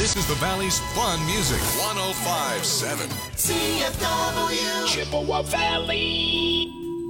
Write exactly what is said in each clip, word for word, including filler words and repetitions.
This is the Valley's fun music. one oh five point seven C F W. Chippewa Valley.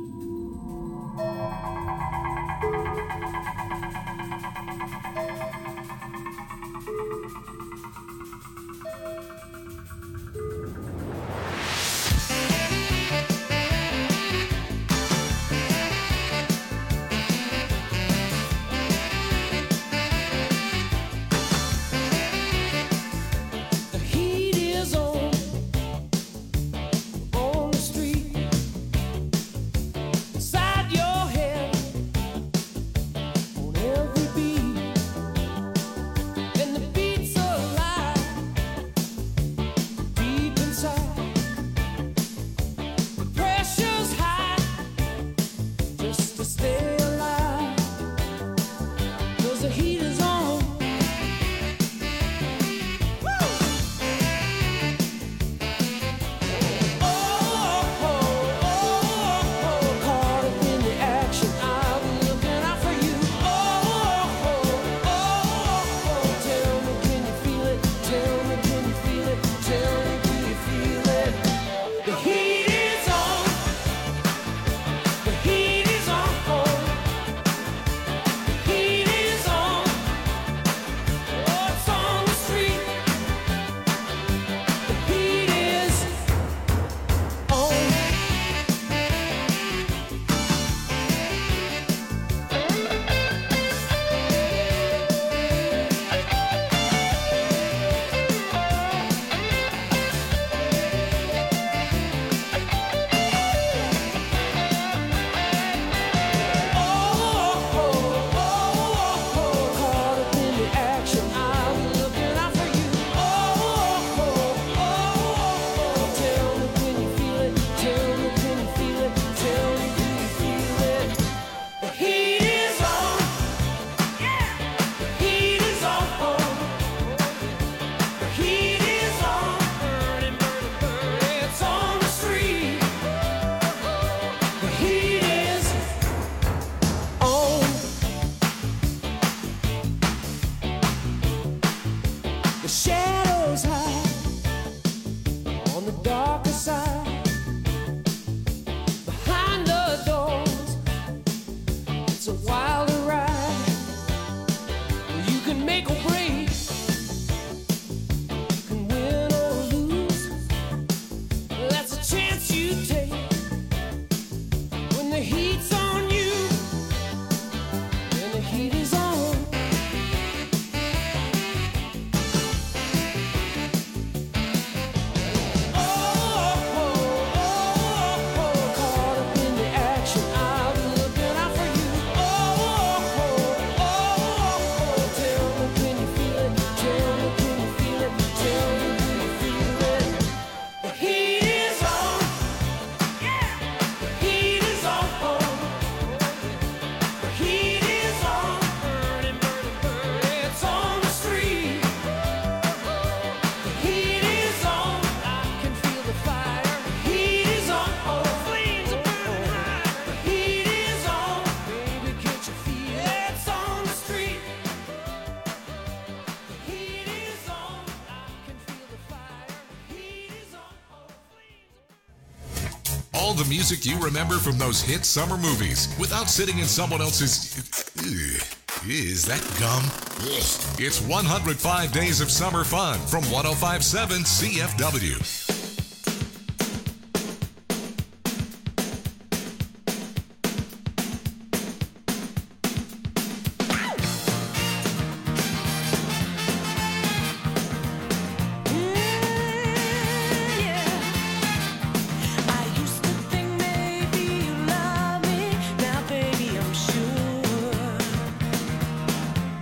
All the music you remember from those hit summer movies without sitting in someone else's... Ugh, is that gum? Ugh. It's one hundred five Days of Summer Fun from one oh five point seven C F W.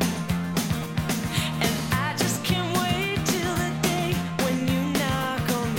And I just can't wait till the day when you knock on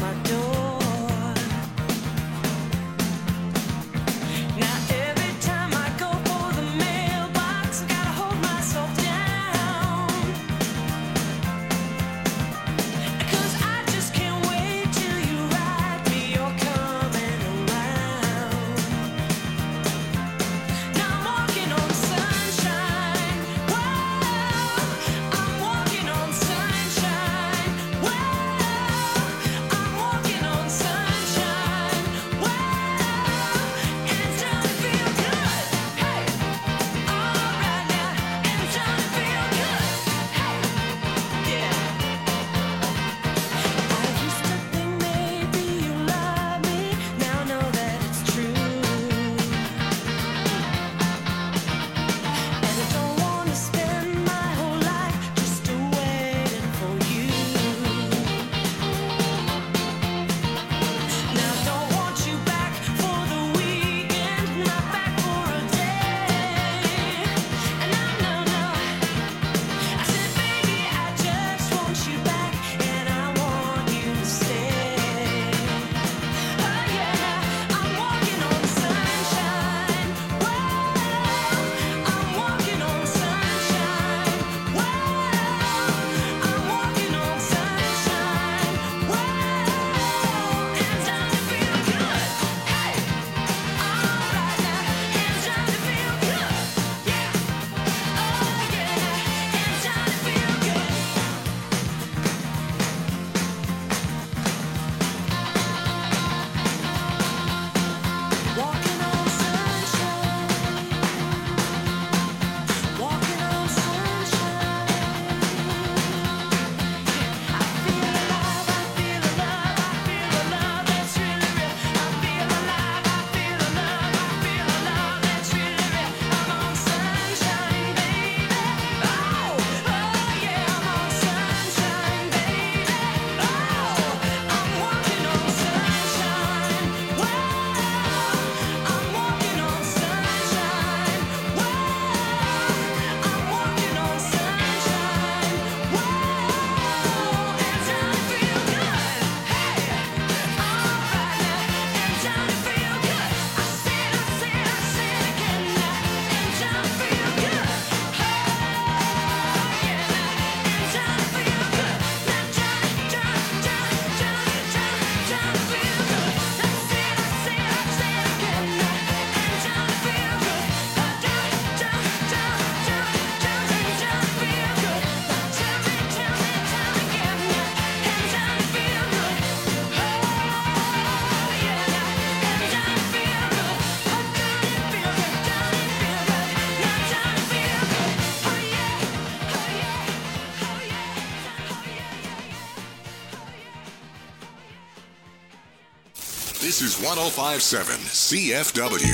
This is one oh five point seven C F W.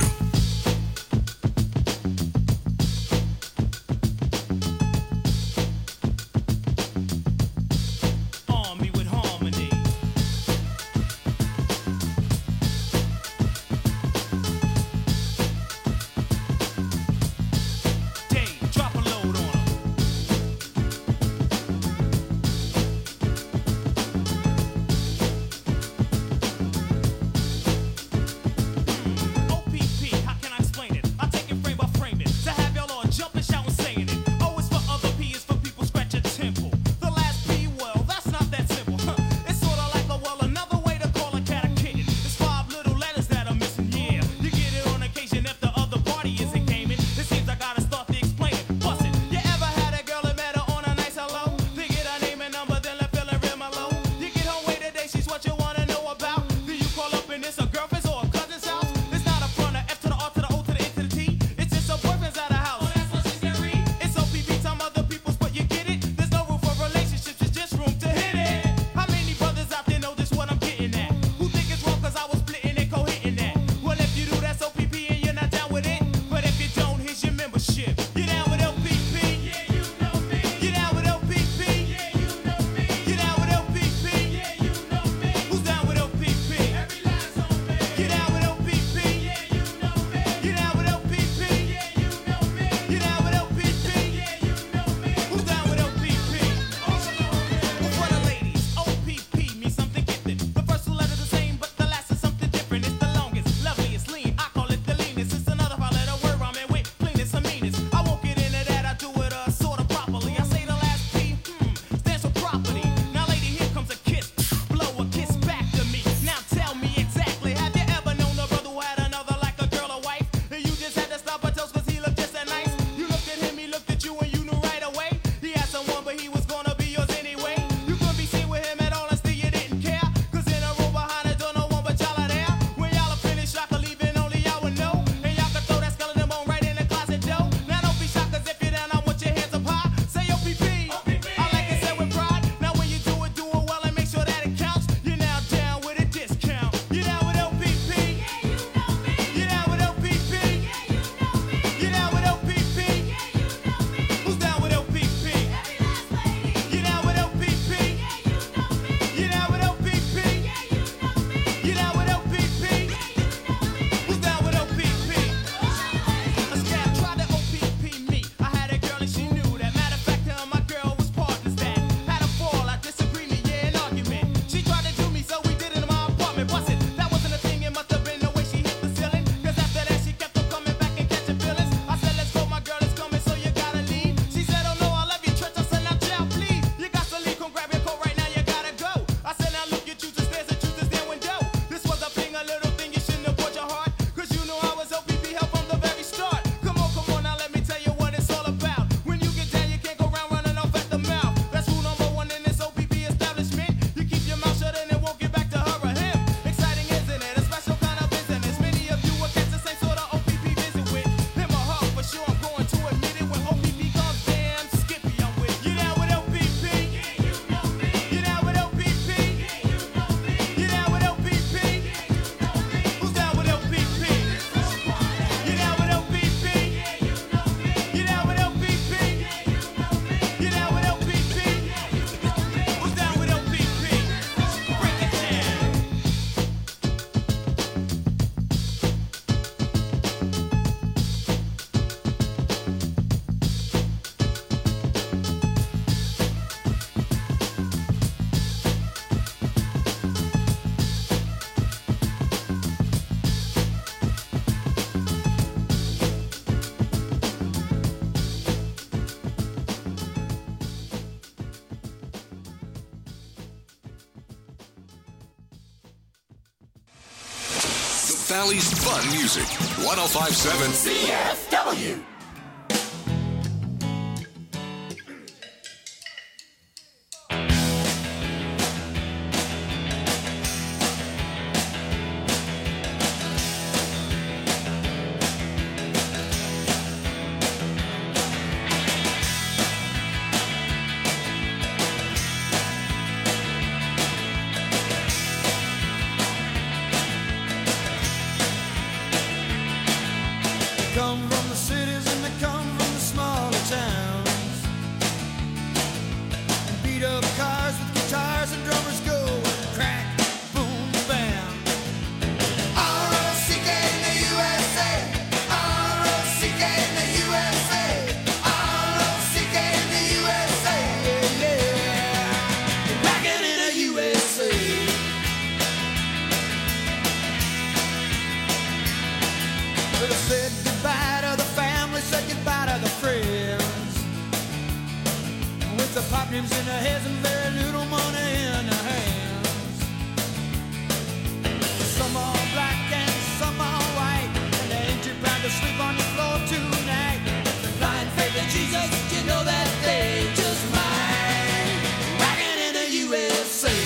Valley's fun music. one oh five point seven C F W. and very little money in their hands. Some are black and some are white, and they ain't too proud to sleep on your floor tonight. The blind faith in Jesus, you know that they just might. Rockin' in the U S A.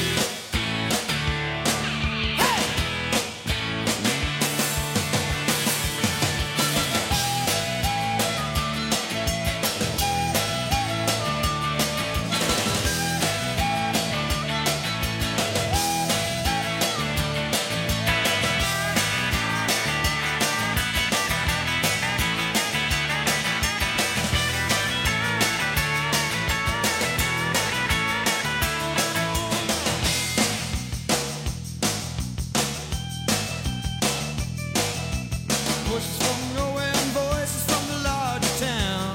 Voices from nowhere and voices from the larger town.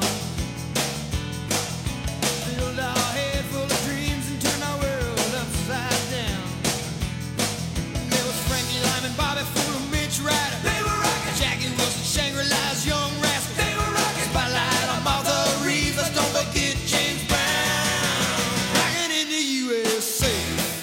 Filled our head full of dreams and turned our world upside down. There was Frankie Lyman, Bobby Fuller, Mitch Ryder. They were rockin'. Jackie Wilson, Shangri-La's Young Rascals. They were rockin'. Spotlight on Martha Reeves. Let's don't forget James Brown. Rockin' in the U S A.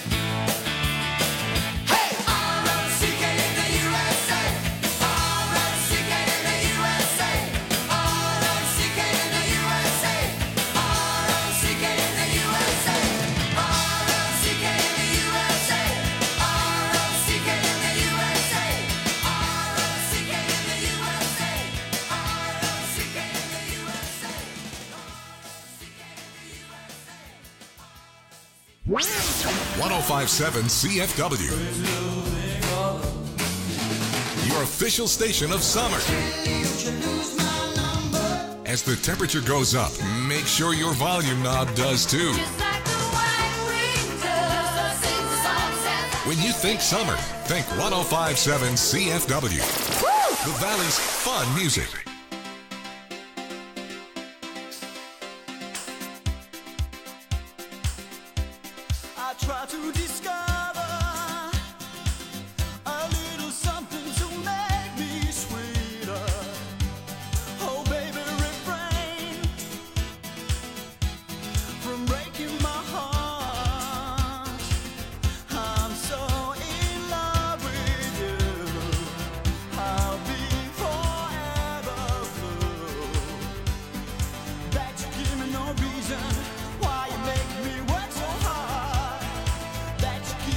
one oh five point seven C F W. Your official station of summer. As the temperature goes up, make sure your volume knob does too. When you think summer, think one oh five point seven C F W. The Valley's fun music. I try to discover a little something to make me sweeter. Oh, baby, refrain from breaking my heart. I'm so in love with you. I'll be forever blue. That you give me no reason why you make me work so hard. That you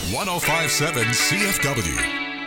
one oh five point seven C F W.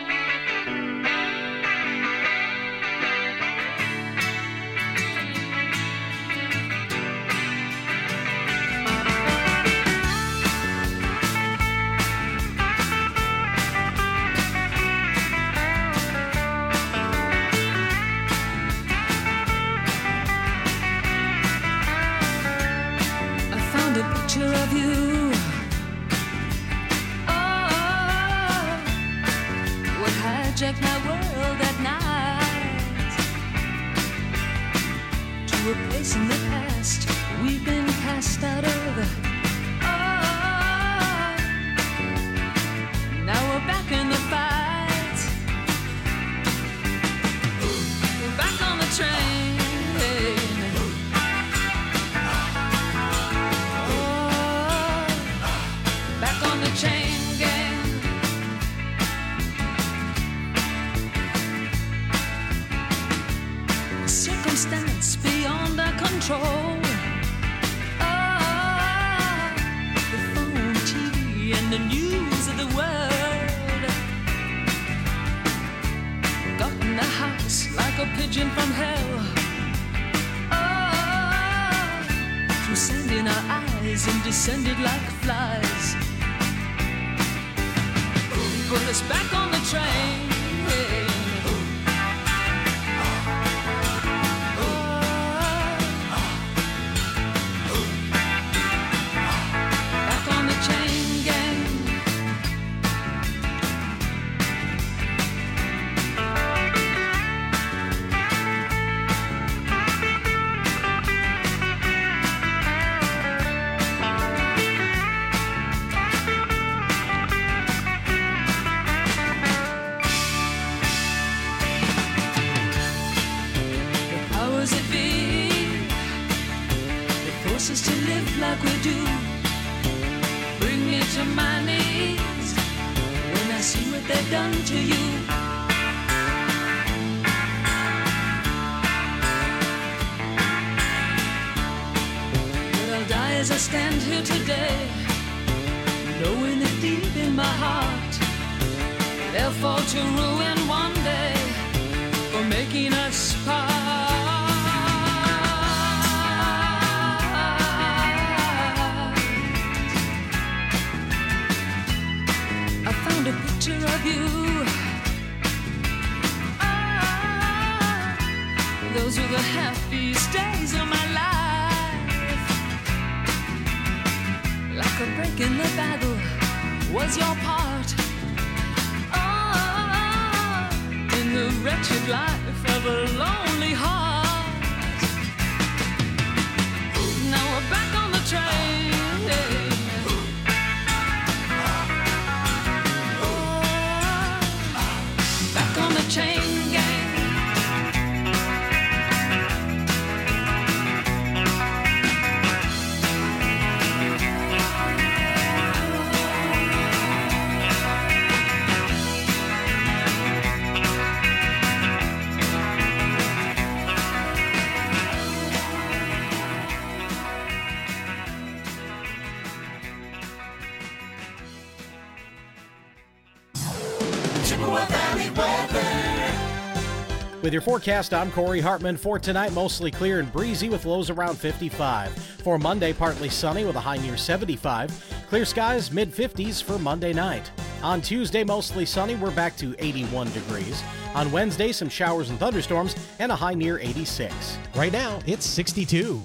With your forecast, I'm Corey Hartman. For tonight, mostly clear and breezy with lows around fifty-five. For Monday, partly sunny with a high near seventy-five. Clear skies, mid fifties for Monday night. On Tuesday, mostly sunny, we're back to eighty-one degrees. On Wednesday, some showers and thunderstorms and a high near eighty-six. Right now, it's sixty-two.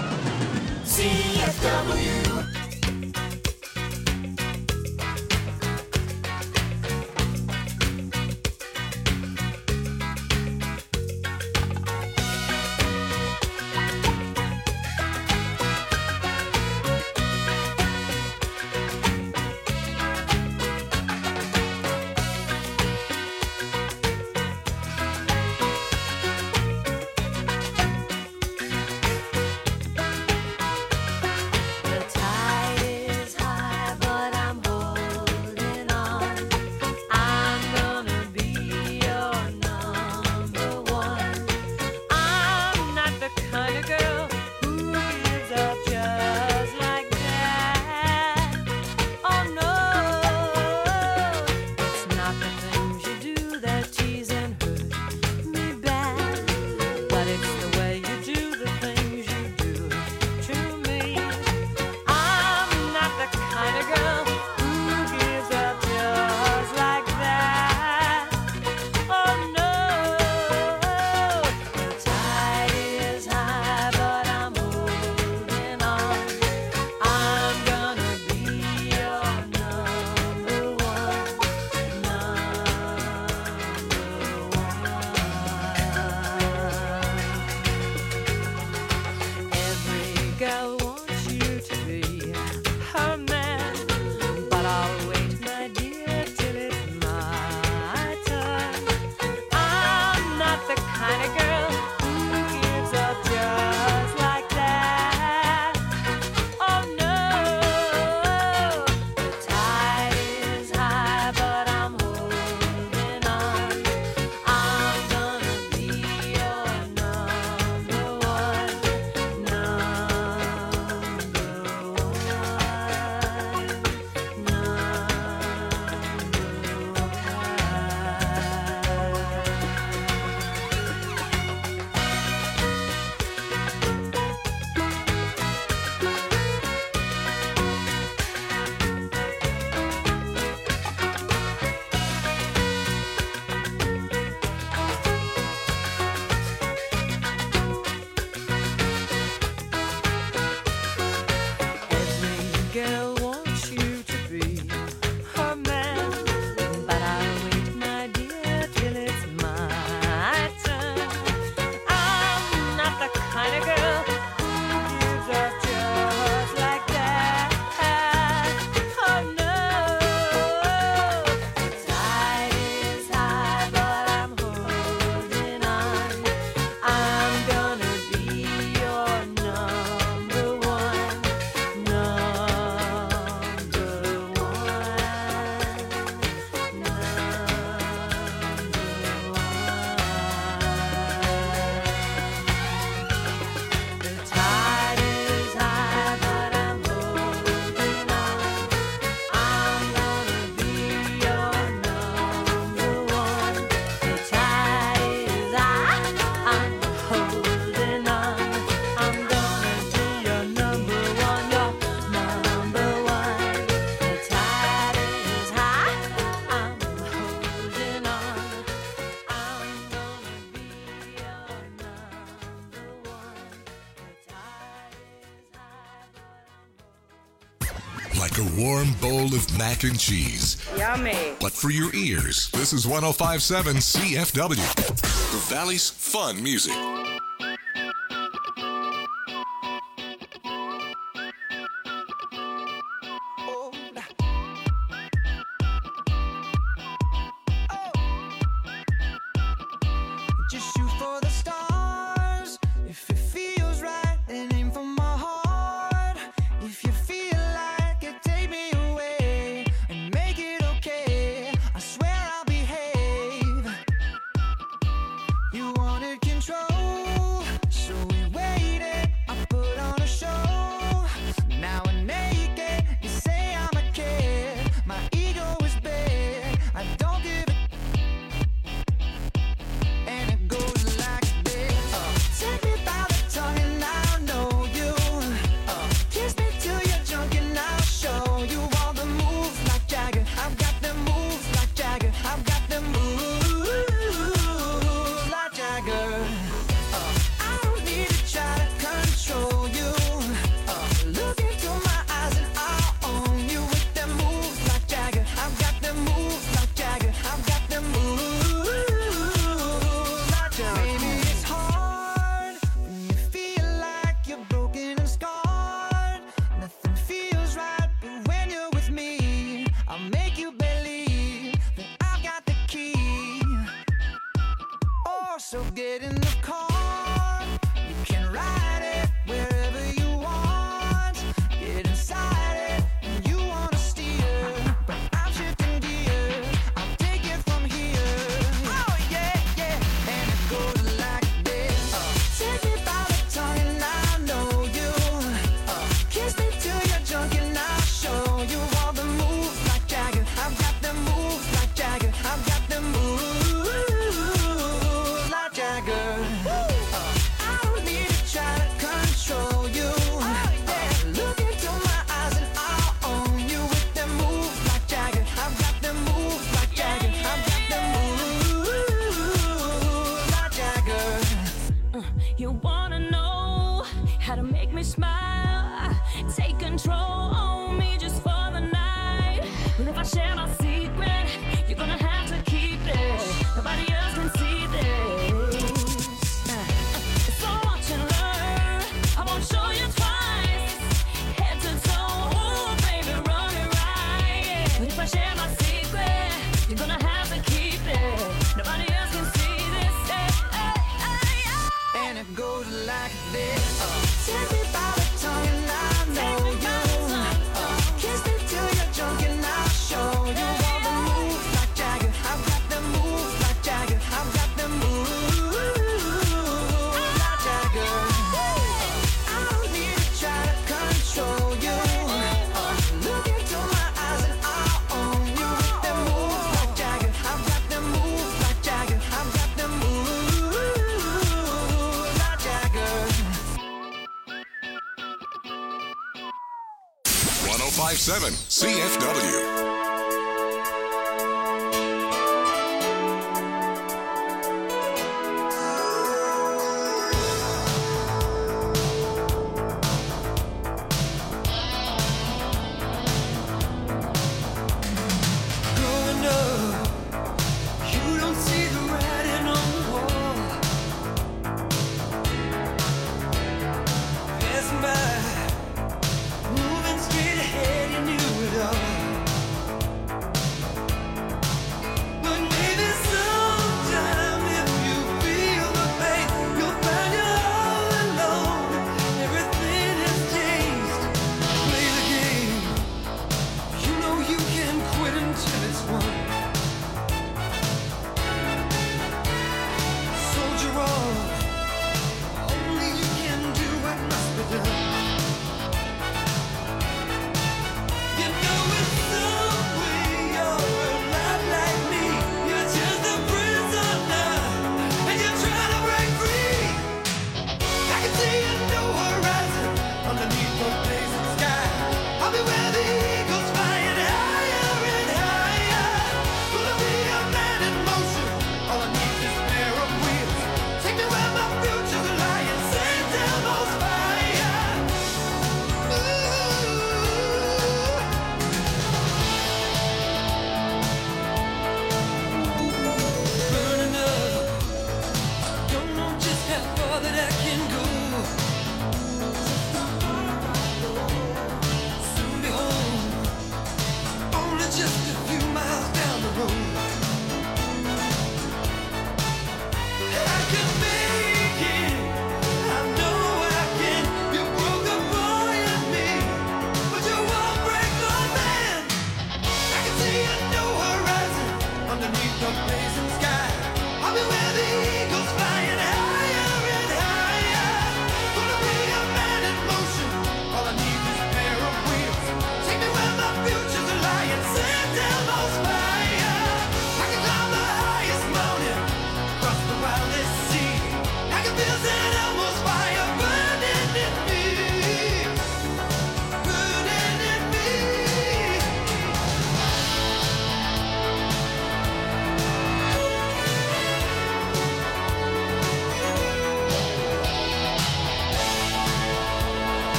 C F W. The girl wants you to be her man, but I'll wait, my dear, till it's my turn. I'm not the kind of girl who gives up just like that. Oh no, the tide is high, but I'm holding on. I'm gonna be your number one, number one, number one. The tide is high, but I'm holding on. I'm gonna be your number one. The tide is high, I'm holding on. I'm gonna be your number one, your number one. The tide is high, I'm holding on. I'm gonna be your number one. The tide is high, Like a warm bowl of mac and cheese. Yummy. But for your ears, this is one oh five point seven C F W, the Valley's fun music. Just shoot for the stars. If it feels right, then aim for my heart. If you feel like it, take me away and make it okay. I swear I'll behave. You wanted control, so we waited. I put on a show. Now we're naked. You say I'm a kid. My ego is big. I don't give a and it goes like this. Uh, take me by the tongue and I'll know you. Uh, kiss me till you're drunk and I'll show you all the moves like Jagger. I've got the moves like Jagger. I've got the moves like Jagger. Uh, I don't need to try to control you. Uh, look into my eyes and I'll own you with the moves like Jagger. I've got the moves like Jagger. I've got the moves. Maybe it's hard when you feel like you're broken and scarred. Nothing feels right, but when you're with me, I'll make you believe that I've got the key. Oh, so get in the car. You can ride it wherever you want. Get inside it and you wanna steer, but I'm shifting gears. I'll take it from here. Oh yeah, yeah, and it goes like this. Uh, take me by the tongue and I know you. Uh, kiss me till you're drunk and I'll show you all the moves like Jagger. I've got the moves like Jagger. I've got the moves like Jagger. Uh, I don't need to try to control you. Uh, look into my eyes and I'll own you with the moves like Jagger. I've got the moves like Jagger. I've got the moves like Jagger. You wanna know how to make me smile? Take control on me just for the night. But if I share my secret, you're gonna have to keep it. Nobody else can see this. So watch and learn. I won't show you twice. Head to toe, ooh, baby, run it right. But if I share my secret, you're gonna have to keep it. Nobody else can see this. Hey, hey, hey, hey. And it goes like this. Uh, take me by the tongue and I know you. Uh, kiss me till you're drunk and I'll show you all the moves like Jagger. I've got the moves like Jagger. I've got the moves like Jagger. Uh, I don't need to try to control you. Uh, look into my eyes and I'll own you with the moves like Jagger. I've got the moves like Jagger. I've got the moves like Jagger. one oh five point seven C F W.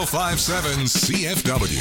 five seven C F W.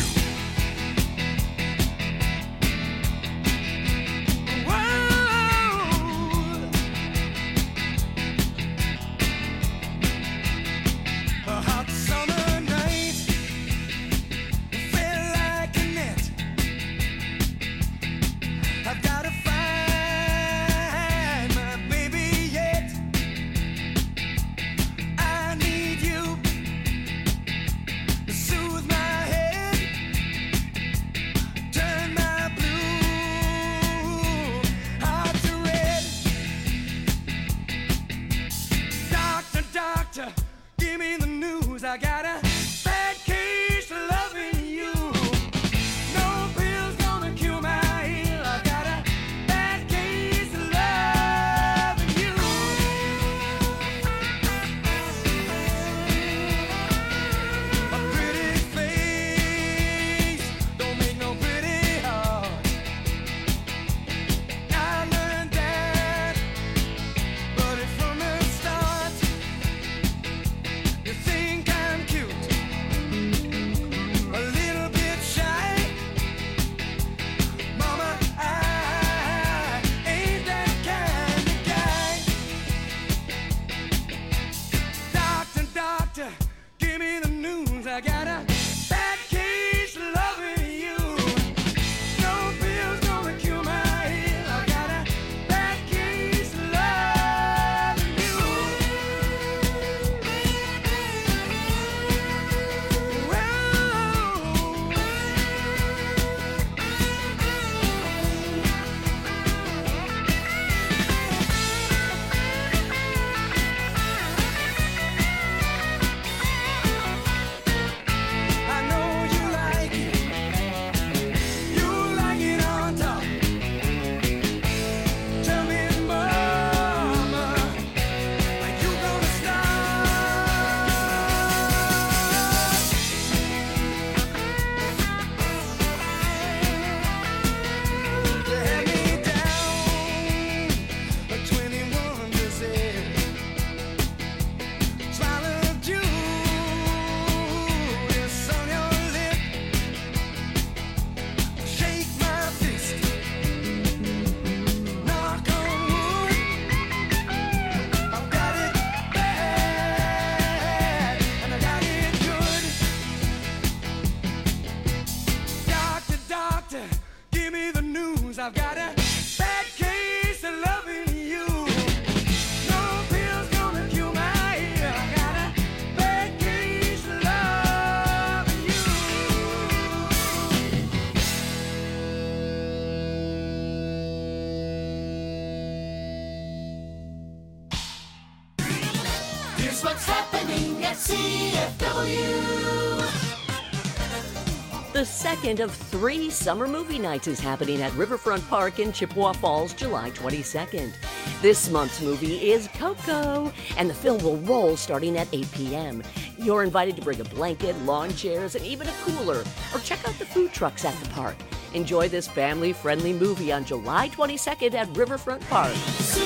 The second of three summer movie nights is happening at Riverfront Park in Chippewa Falls, July twenty-second. This month's movie is Coco, and the film will roll starting at eight p.m. You're invited to bring a blanket, lawn chairs, and even a cooler, or check out the food trucks at the park. Enjoy this family-friendly movie on July twenty-second at Riverfront Park. C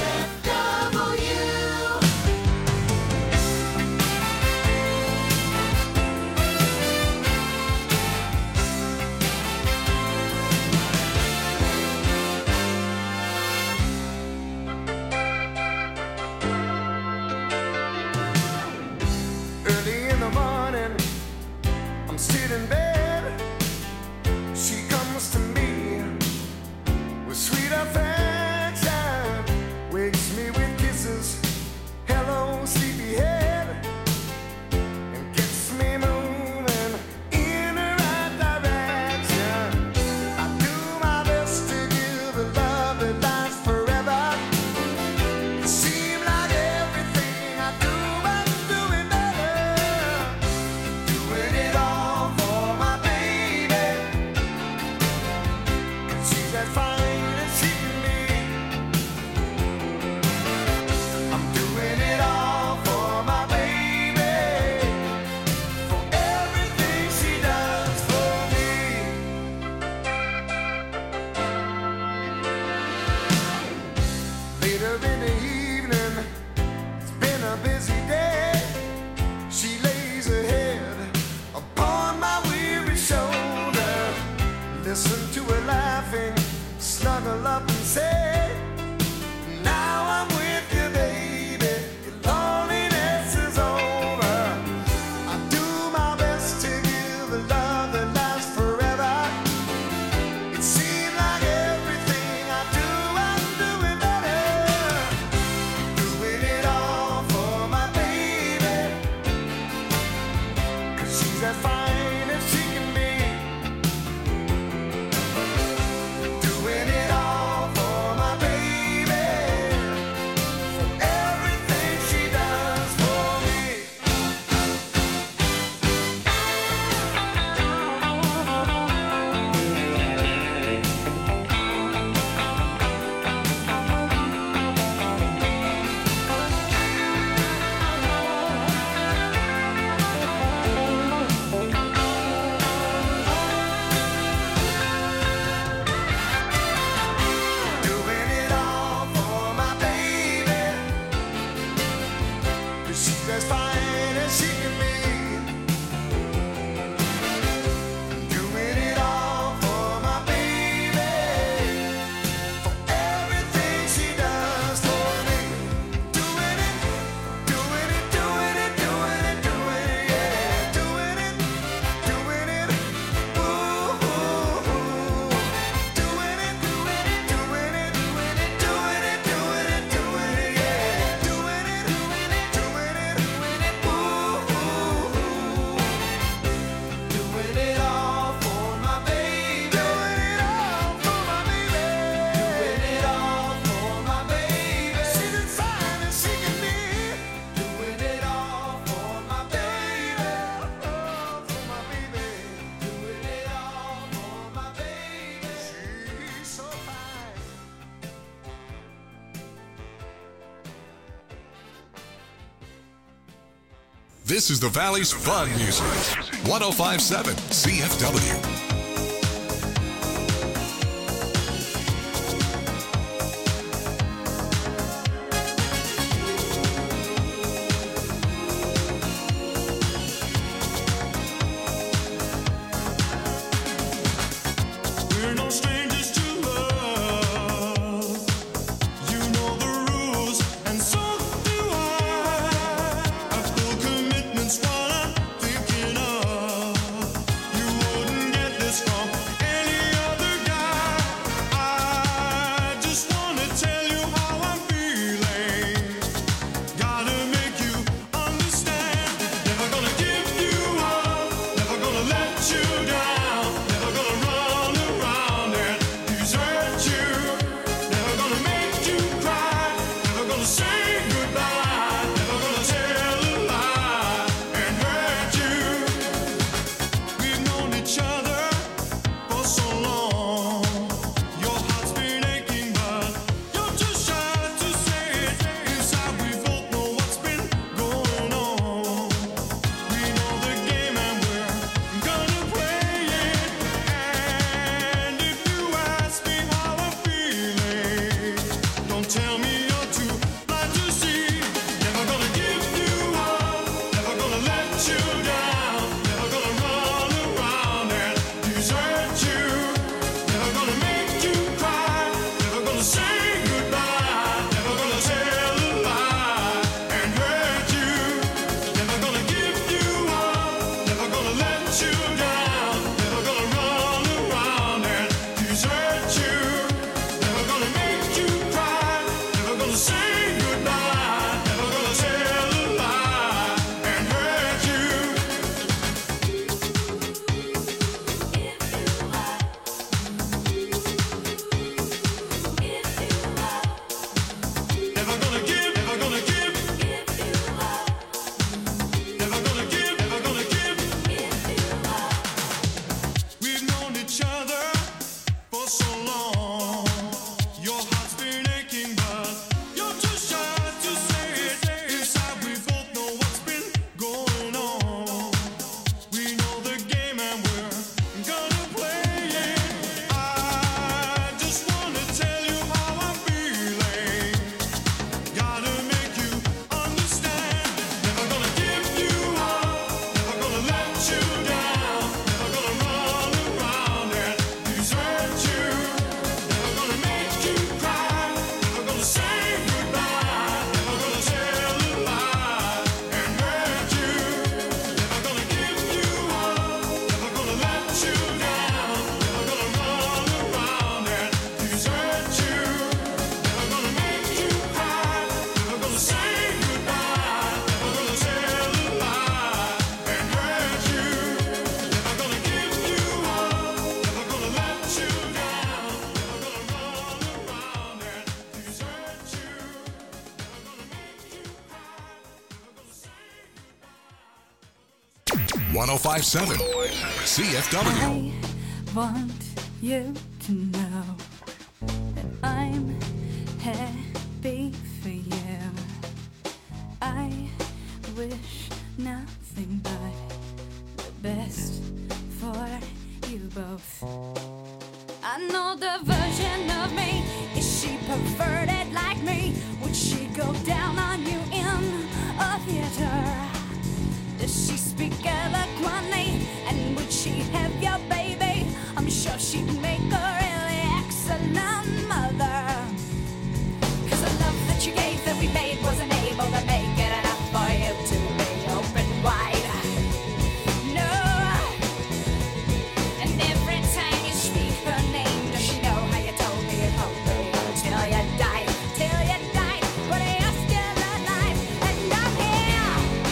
F W. In bed, she comes to me with sweet affection. This is the Valley's fun music. one oh five point seven C F W. one oh five point seven C F W. I want you to know that I'm happy for you. I wish nothing but the best for you both. I know the version of me. Is she perverted like me? Would she go down on you in a theater? Does she speak eloquently? And would she have your baby? I'm sure she'd make a really excellent mother. Cause the love that you gave that we made wasn't able to make it enough for you to be open wide. No. And every time you speak her name, does she know how you told me you'd hold her till you died? Till you died, but you're still alive. And I'm here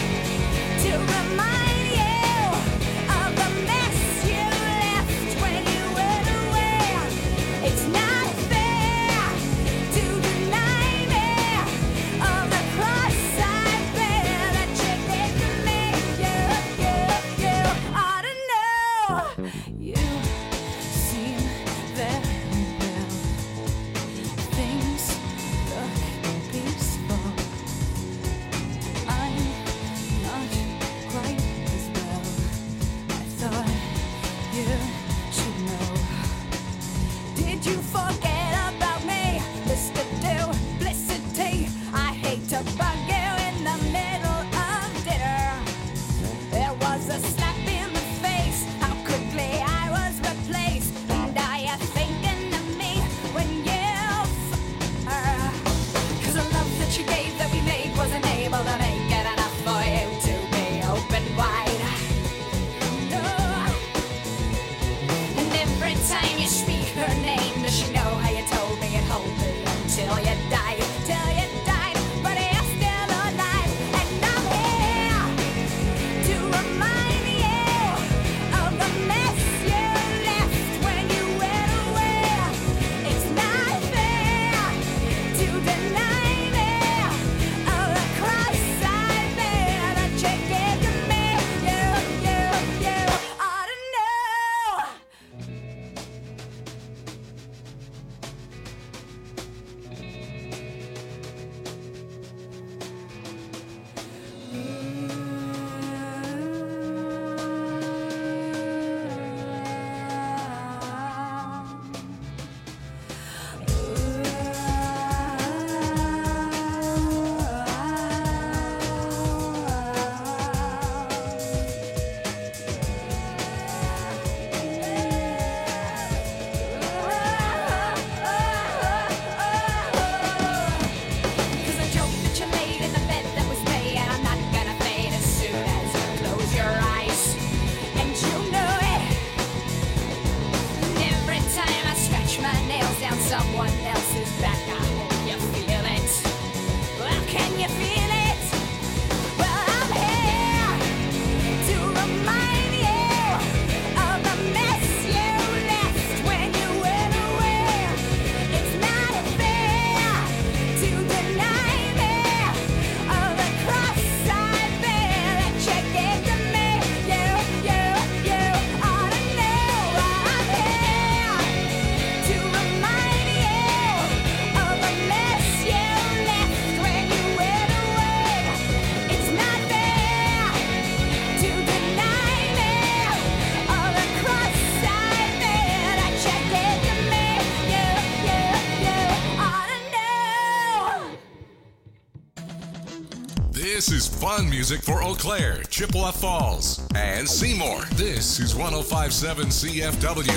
This is fun music for Eau Claire, Chippewa Falls, and Seymour. This is one oh five point seven C F W.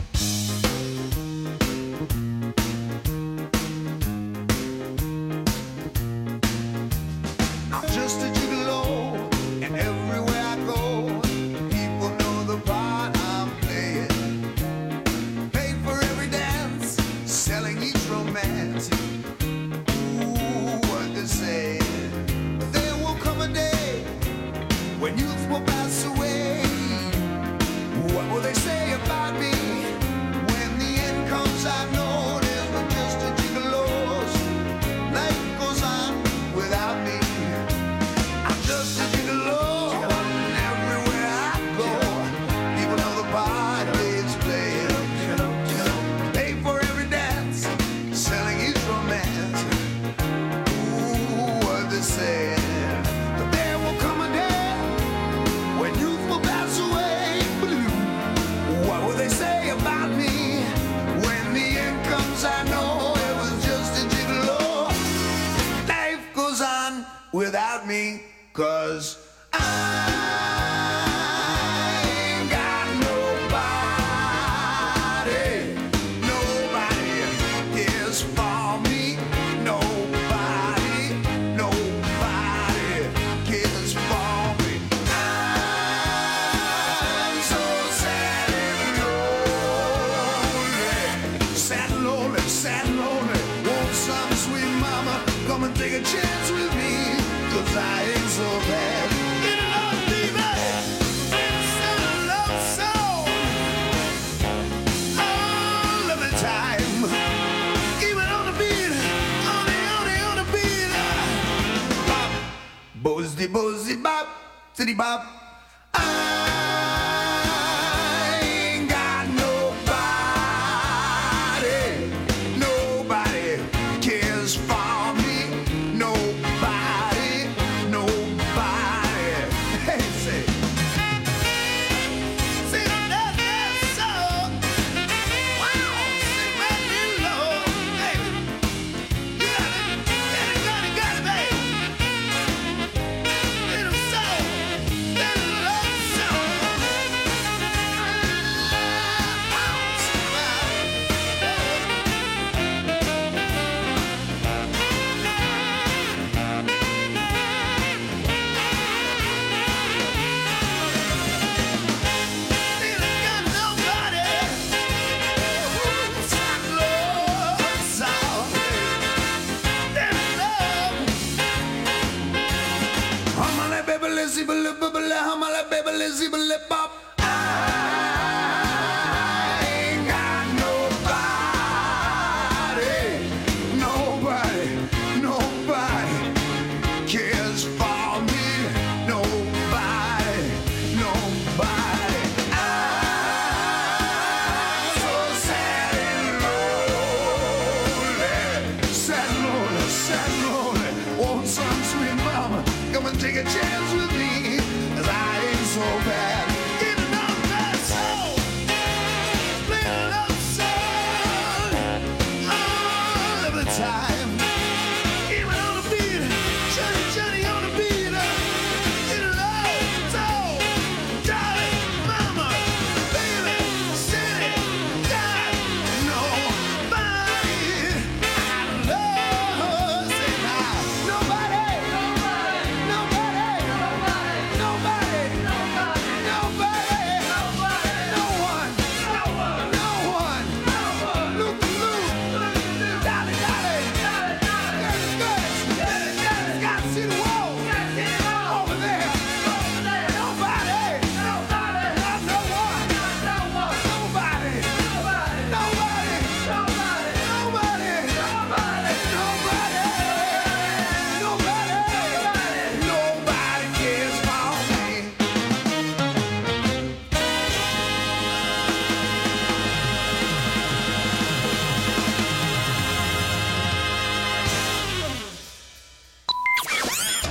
Without me, 'cause I ain't got nobody, nobody cares for me, nobody, nobody cares for me. I'm so sad and lonely, sad and lonely, sad and lonely. Want some sweet mama come and take a chance with me? 'Cause I ain't so bad. Get along, baby. It's a love song. All of the time. Keep it on the beat. On the, on the, on the beat. Bop. Bozzy, bozzy, bop. City bop. I ain't got nobody. Nobody cares for me. Nobody. I ain't got nobody, nobody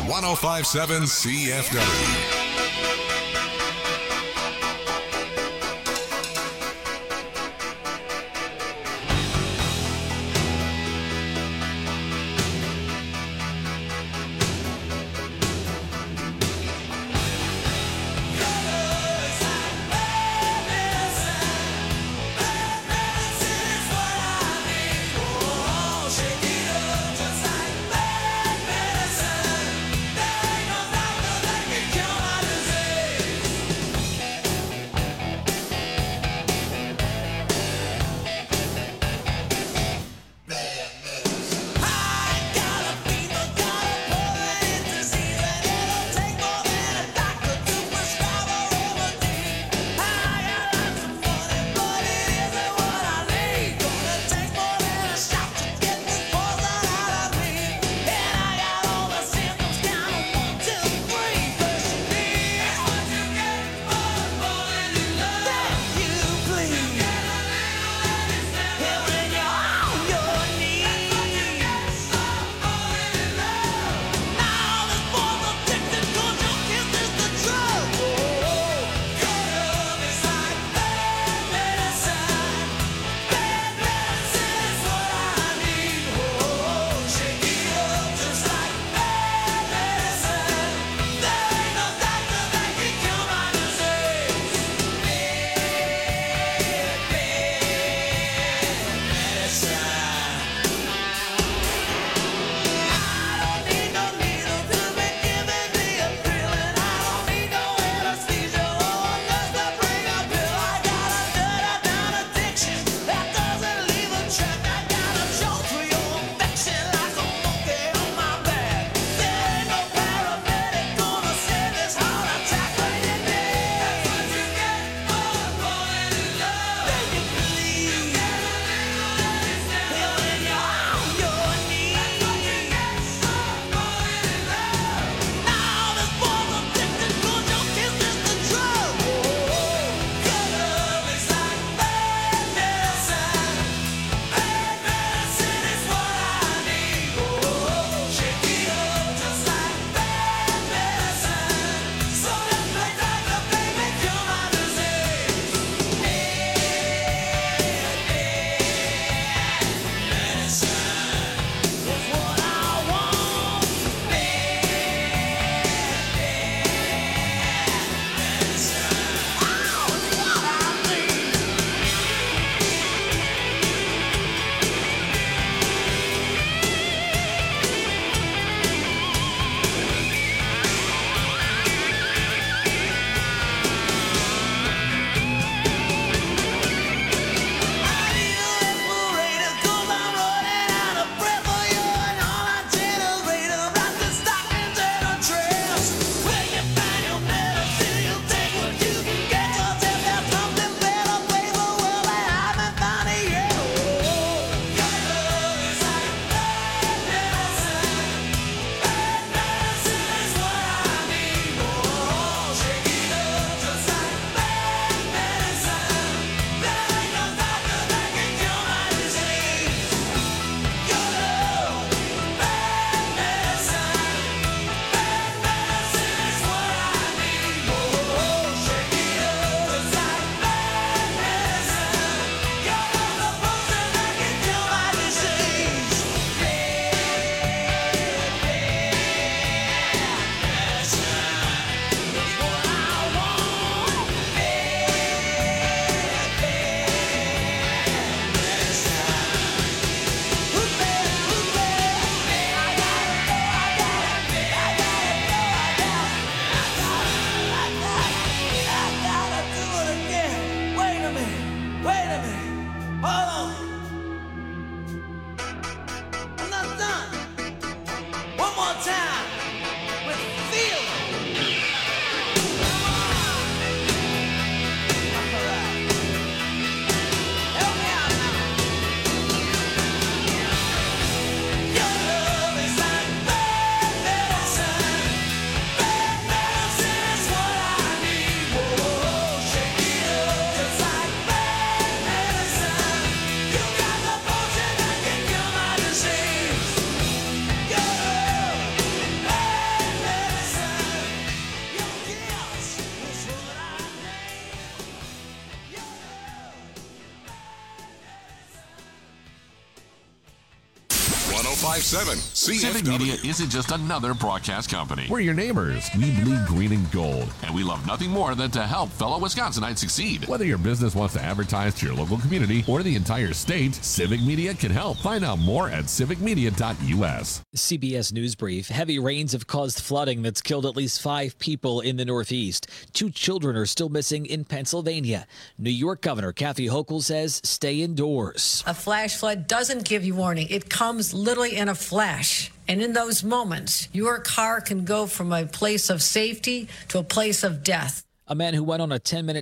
one oh five point seven C F W. Come on. five seven C F W. Civic Media isn't just another broadcast company. We're your neighbors. We bleed green and gold. And we love nothing more than to help fellow Wisconsinites succeed. Whether your business wants to advertise to your local community or the entire state, Civic Media can help. Find out more at civic media dot U S. C B S News Brief. Heavy rains have caused flooding that's killed at least five people in the Northeast. Two children are still missing in Pennsylvania. New York Governor Kathy Hochul says stay indoors. A flash flood doesn't give you warning. It comes literally in a flash. And in those moments, your car can go from a place of safety to a place of death. A man who went on a ten-minute